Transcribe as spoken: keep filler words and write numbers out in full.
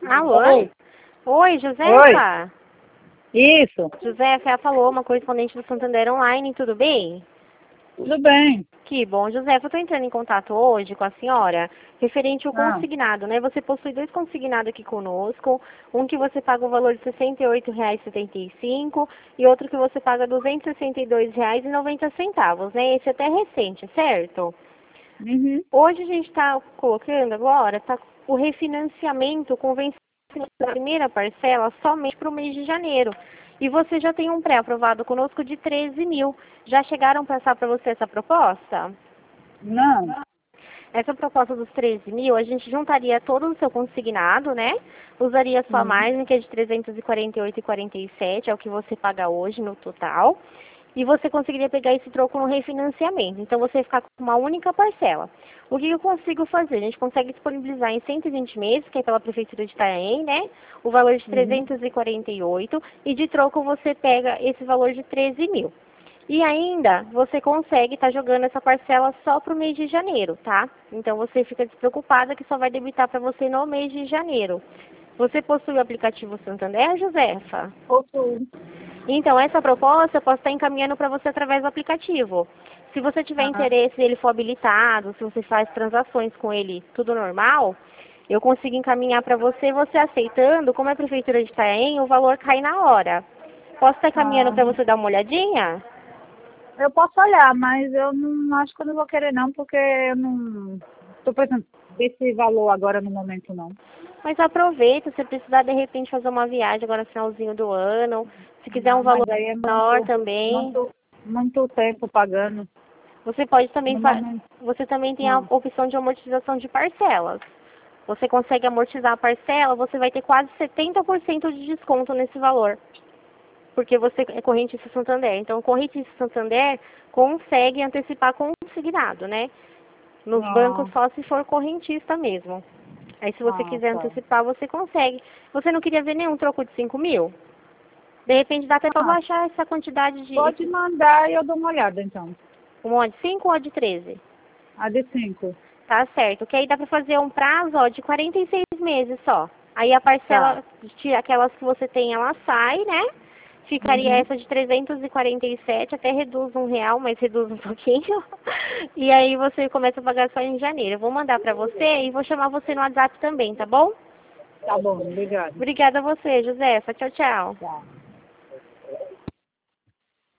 Alô? Oi. Oi, Josefa? Isso. Josefa, ela falou uma correspondente do Santander Online, tudo bem? Tudo bem. Que bom, Josefa, eu estou entrando em contato hoje com a senhora, referente ao Ah. consignado, né? Você possui dois consignados aqui conosco, um que você paga o valor de sessenta e oito reais e setenta e cinco centavos e outro que você paga duzentos e sessenta e dois reais e noventa centavos, né? Esse até é recente, certo? Uhum. Hoje a gente está colocando agora, tá o refinanciamento com vencimento da primeira parcela somente para o mês de janeiro. E você já tem um pré-aprovado conosco de treze mil. Já chegaram a passar para você essa proposta? Não. Essa proposta dos treze mil, a gente juntaria todo o seu consignado, né? Usaria sua Uhum. margem, que é de trezentos e quarenta e oito reais e quarenta e sete centavos, é o que você paga hoje no total. E você conseguiria pegar esse troco no refinanciamento. Então, você ia ficar com uma única parcela. O que eu consigo fazer? A gente consegue disponibilizar em cento e vinte meses, que é pela Prefeitura de Itanhaém, né? O valor de Uhum. trezentos e quarenta e oito. E de troco, você pega esse valor de treze mil. E ainda, você consegue estar jogando essa parcela só para o mês de janeiro, tá? Então, você fica despreocupada que só vai debitar para você no mês de janeiro. Você possui o aplicativo Santander, Josefa? Posso. Então, essa proposta eu posso estar encaminhando para você através do aplicativo. Se você tiver Ah. interesse, ele for habilitado, se você faz transações com ele, tudo normal, eu consigo encaminhar para você, você aceitando, como é a Prefeitura de Itanhaém, o valor cai na hora. Posso estar encaminhando Ah. para você dar uma olhadinha? Eu posso olhar, mas eu não acho que eu não vou querer não, porque eu não estou pensando desse valor agora no momento não. Mas aproveita, se precisar de repente fazer uma viagem agora no finalzinho do ano, se quiser um Não, valor mas aí é menor muito, também, muito, muito tempo pagando. você pode também No fa- momento. você também tem a Não. opção de amortização de parcelas. Você consegue amortizar a parcela, você vai ter quase setenta por cento de desconto nesse valor. Porque você é correntista Santander. Então, o correntista Santander consegue antecipar consignado, né? Nos bancos Ah, só se for correntista mesmo. Aí, se você ah, quiser tá. antecipar, você consegue. Você não queria ver nenhum troco de cinco mil? De repente, dá até para Ah, baixar essa quantidade de... pode Esse, mandar e eu dou uma olhada então. um ó de cinco ou ó de treze? A de cinco. Tá certo. Que aí dá para fazer um prazo, ó, de quarenta e seis meses só. Aí a Tá. parcela, de aquelas que você tem, ela sai, né? Ficaria Uhum. essa de trezentos e quarenta e sete, até reduz um real, mas reduz um pouquinho. E aí você começa a pagar só em janeiro. Eu vou mandar pra você e vou chamar você no WhatsApp também, tá bom? Tá bom, obrigada. Obrigada a você, Josefa. Tchau, tchau. Tá.